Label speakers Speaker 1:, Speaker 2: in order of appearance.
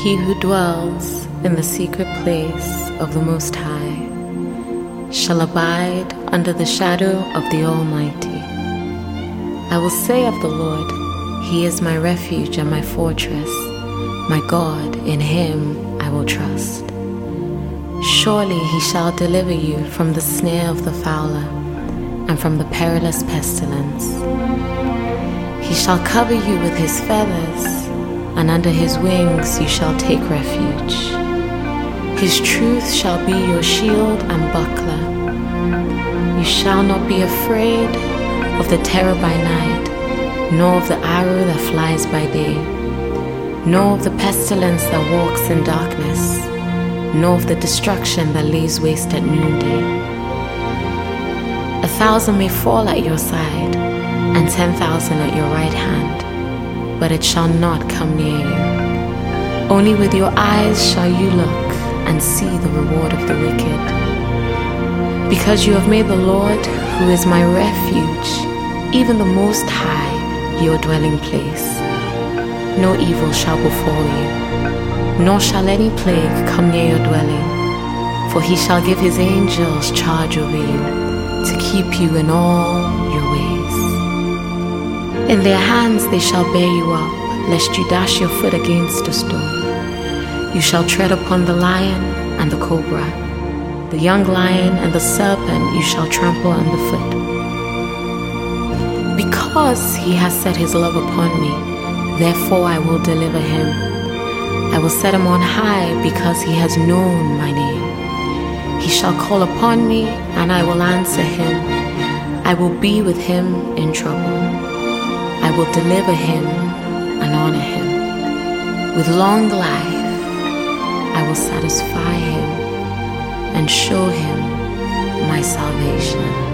Speaker 1: He who dwells in the secret place of the Most High shall abide under the shadow of the Almighty. I will say of the Lord, He is my refuge and my fortress, my God, in Him I will trust. Surely He shall deliver you from the snare of the fowler and from the perilous pestilence. He shall cover you with His feathers, and under His wings you shall take refuge. His truth shall be your shield and buckler. You shall not be afraid of the terror by night, nor of the arrow that flies by day, nor of the pestilence that walks in darkness, nor of the destruction that lays waste at noonday. 1,000 may fall at your side, and 10,000 at your right hand, but it shall not come near you. Only with your eyes shall you look and see the reward of the wicked. Because you have made the Lord, who is my refuge, even the Most High, your dwelling place, no evil shall befall you, nor shall any plague come near your dwelling. For He shall give His angels charge over you, to keep you in all your ways. In their hands they shall bear you up, lest you dash your foot against a stone. You shall tread upon the lion and the cobra, the young lion and the serpent you shall trample underfoot. Because He has set His love upon me, therefore I will deliver him. I will set him on high because he has known my name. He shall call upon me, and I will answer him. I will be with him in trouble. I will deliver him and honor him. With long life, I will satisfy him and show him my salvation.